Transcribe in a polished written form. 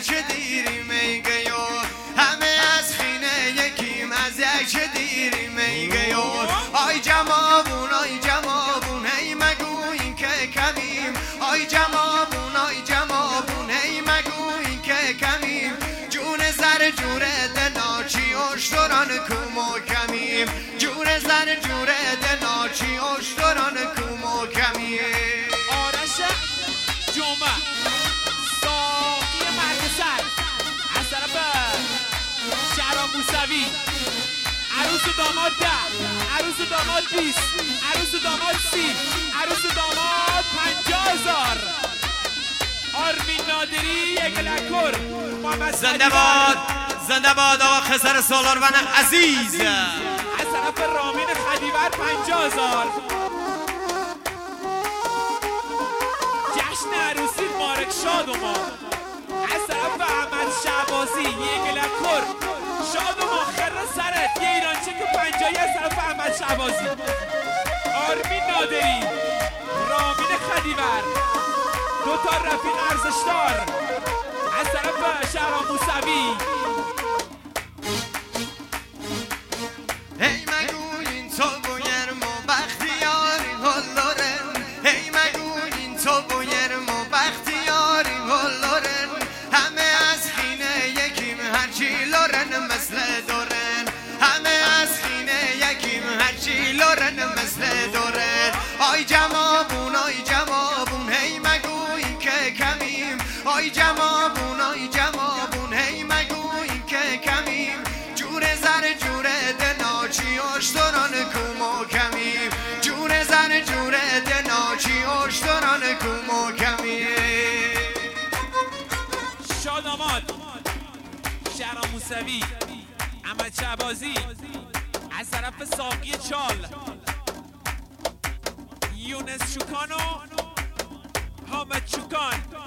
یک دیری میگه یو همه از خینه یکیم از یک دیری میگه یو آی جمابون هی مگو این که کمیم آی جمابون هی مگو این که کمیم جون زر جوره دناچی اشتران کومو کمیم جون زر جوره دناچی اشتران کومو کمیم آرش جمعه ساقی مرد سر از طرف شهرام موسوی عروس و داماد 10 عروس و داماد 20 عروس و داماد 30 عروس و داماد 50,000 آرمین نادری یک لکر زنده باد آقا خسر سالارون عزیز از طرف رامین خدیور 50,000 جشن عروسی مارک شادوما از طرف احمد شعبازی یک لکر شادوما خر سرت یه ایرانچه که 50 از طرف احمد شعبازی آرمین نادری رامین خدیور 2 تا رفیق ارزشدار از طرف شهرام موسوی هی مگو این تو بویرم و بختیاری هلورن هی مگو این تو بویرم و بختیاری هلورن همه از خینه یکیم هرچی لورن مثل دورن همه از خینه یکیم هرچی لورن مثل دورن آی جمابون هی مگو این که کمیم آی جمابون هی مگو این که کمیم جور زر جوره دناچی اشتران کومو کمیم جور زر جوره دناچی اشتران کومو کمیم شاداماد شهرام موسوی احمد شعبازی از طرف ساقی چال یونس چوکان و حامد چوکان